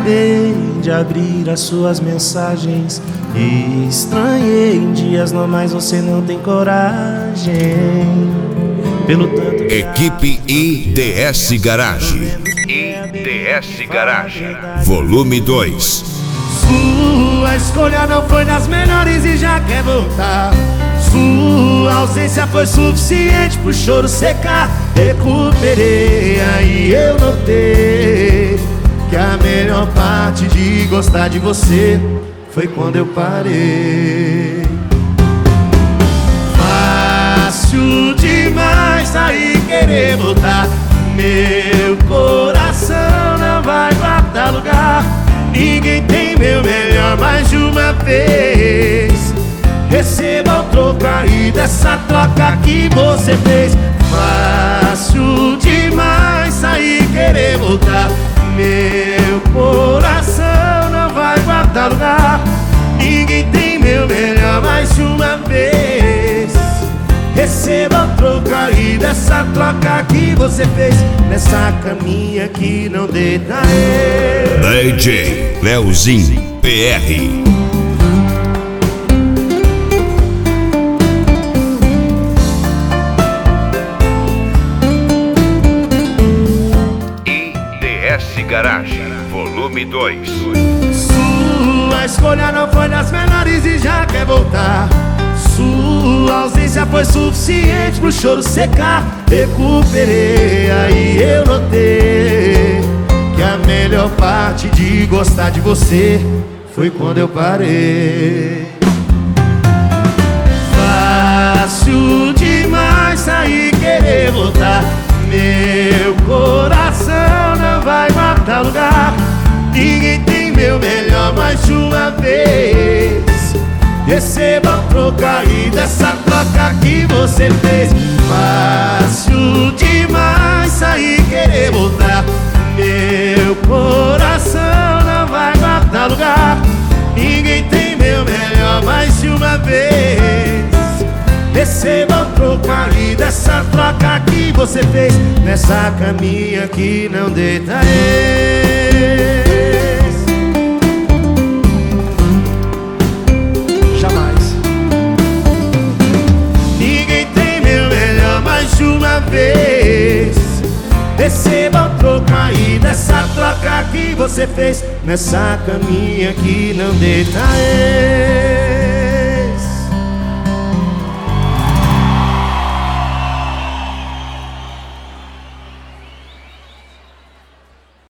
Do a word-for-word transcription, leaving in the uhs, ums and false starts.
Acabei de abrir as suas mensagens e estranhei em dias normais você não tem coragem. Pelo tanto que Equipe I D S Garage. I D S Garage Volume dois. Sua escolha não foi das melhores e já quer voltar. Sua ausência foi suficiente pro choro secar. Recuperei, aí eu notei que a melhor parte de gostar de você foi quando eu parei. Fácil demais sair e querer voltar. Meu coração não vai guardar lugar. Ninguém tem meu melhor mais de uma vez. Receba o troco aí dessa troca que você fez. Fácil demais sair e querer voltar. Meu coração não vai guardar lugar. Ninguém tem meu melhor mais de uma vez. Receba o troco aí dessa troca que você fez. Nessa caminha que não deita eu. D J Leozinho P R. I D S Garage Volume dois. Sua escolha não foi das melhores e já quer voltar. Sua ausência foi suficiente pro choro secar. Recuperei, aí eu notei que a melhor parte de gostar de você foi quando eu parei. Fácil demais sair e querer voltar. Meu coração não vai guardar lugar. Ninguém tem meu melhor mais de uma vez. Receba o troco aí dessa troca que você fez. Fácil demais sair e querer voltar. Meu coração não vai guardar lugar. Ninguém tem meu melhor mais de uma vez. Receba o troco aí dessa troca que você fez. Nessa caminha que não deita ex. Jamais. Ninguém tem meu melhor mais de uma vez. Receba o troco aí dessa troca que você fez. Nessa caminha que não deita ex.